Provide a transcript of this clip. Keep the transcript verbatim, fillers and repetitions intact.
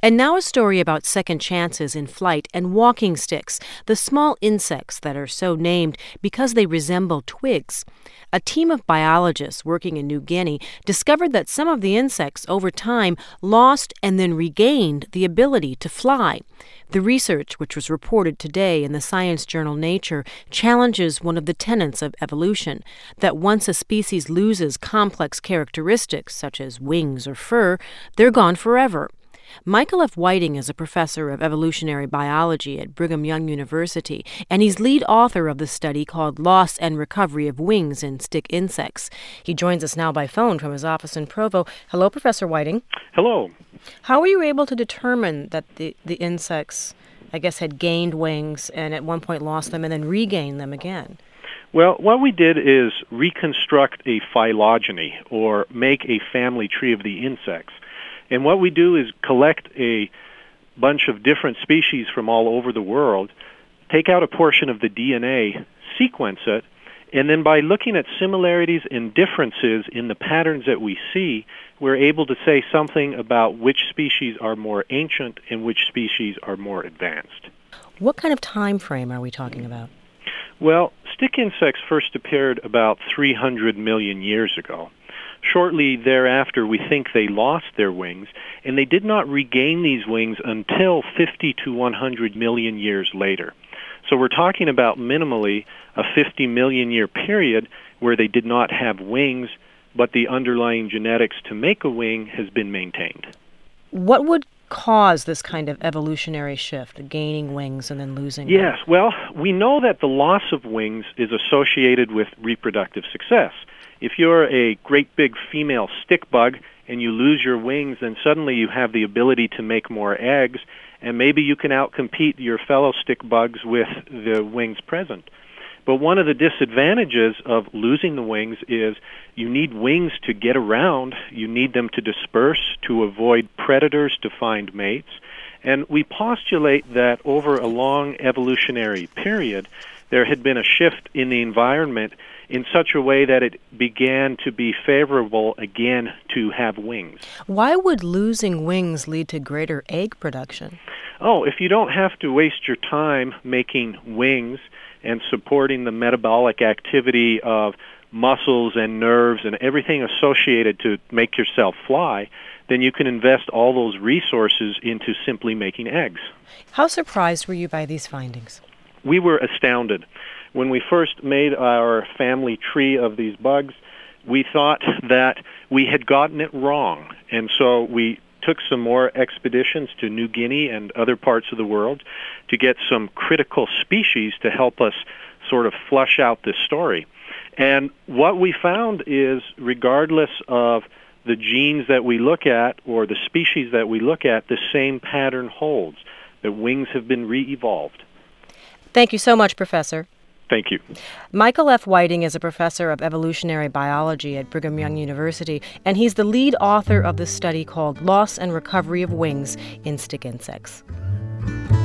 And now a story about second chances in flight and walking sticks, the small insects that are so named because they resemble twigs. A team of biologists working in New Guinea discovered that some of the insects over time lost and then regained the ability to fly. The research, which was reported today in the science journal Nature, challenges one of the tenets of evolution, that once a species loses complex characteristics, such as wings or fur, they're gone forever. Michael F. Whiting is a professor of evolutionary biology at Brigham Young University, and he's lead author of the study called Loss and Recovery of Wings in Stick Insects. He joins us now by phone from his office in Provo. Hello, Professor Whiting. Hello. How were you able to determine that the, the insects, I guess, had gained wings and at one point lost them and then regained them again? Well, what we did is reconstruct a phylogeny, or make a family tree of the insects. And what we do is collect a bunch of different species from all over the world, take out a portion of the D N A, sequence it, and then by looking at similarities and differences in the patterns that we see, we're able to say something about which species are more ancient and which species are more advanced. What kind of time frame are we talking about? Well, stick insects first appeared about three hundred million years ago. Shortly thereafter, we think they lost their wings, and they did not regain these wings until fifty to one hundred million years later. So we're talking about minimally a fifty million year period where they did not have wings, but the underlying genetics to make a wing has been maintained. What would cause this kind of evolutionary shift, gaining wings and then losing them? Yes, well, we know that the loss of wings is associated with reproductive success. If you're a great big female stick bug and you lose your wings, then suddenly you have the ability to make more eggs, and maybe you can outcompete your fellow stick bugs with the wings present. But one of the disadvantages of losing the wings is you need wings to get around. You need them to disperse, to avoid predators, to find mates. And we postulate that over a long evolutionary period, there had been a shift in the environment in such a way that it began to be favorable again to have wings. Why would losing wings lead to greater egg production? Oh, if you don't have to waste your time making wings and supporting the metabolic activity of muscles and nerves and everything associated to make yourself fly, then you can invest all those resources into simply making eggs. How surprised were you by these findings? We were astounded. When we first made our family tree of these bugs, we thought that we had gotten it wrong. And so we took some more expeditions to New Guinea and other parts of the world to get some critical species to help us sort of flush out this story. And what we found is, regardless of the genes that we look at or the species that we look at, the same pattern holds. The wings have been re-evolved. Thank you so much, Professor. Thank you. Michael F. Whiting is a professor of evolutionary biology at Brigham Young University, and he's the lead author of the study called Loss and Recovery of Wings in Stick Insects.